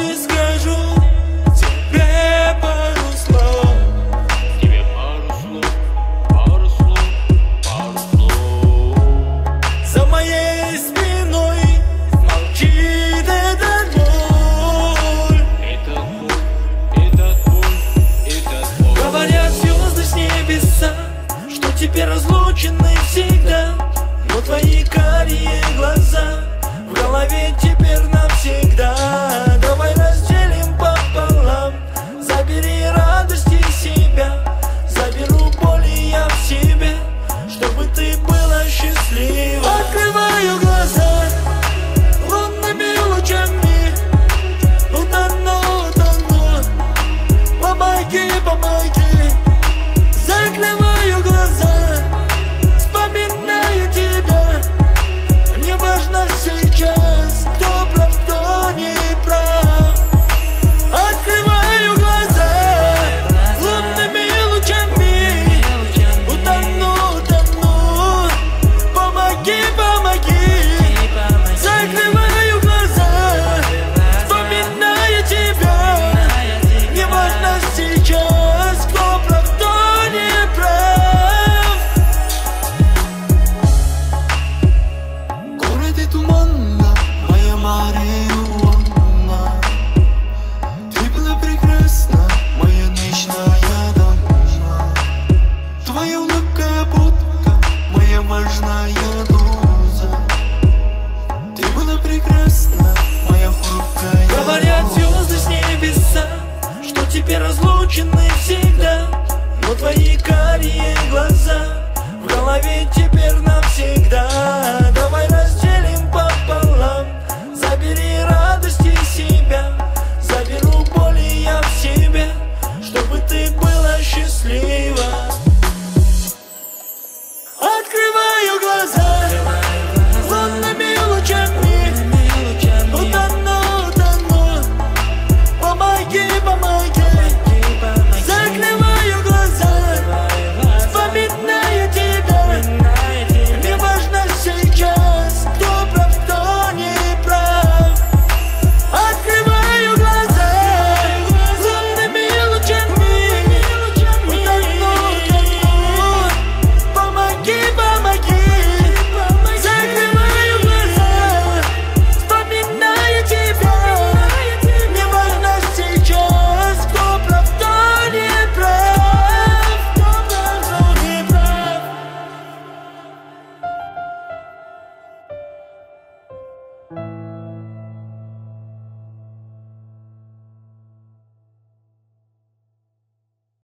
и скажу тебе пару слов. За моей спиной молчит этот боль. Говорят звезды с небеса, что теперь разлучены всегда. Но твои карие глаза в голове теперь навсегда. Давай разделим пополам, забери радости себя, заберу боли я в себе, чтобы ты была счастлива. Открываю глаза лунными лучами, утону, утону, помоги, помоги. Закрываю глаза, вспоминаю тебя. Мне важно сейчас, кто прав, кто не прав. Открываю глаза лунными лучами, утону, утону, помоги, помоги. Закрываю глаза, вспоминаю тебя. Мне важно сейчас, кто прав, кто не прав. Город и туманно, моя Мариуанна. Ты была прекрасна, моя ночная дама. Твоя улыбка будка, моя важная доза. Ты была прекрасна, моя хрупкая. Говорят звезды с небеса, что теперь разлучены всегда. Но твои карие глаза в голове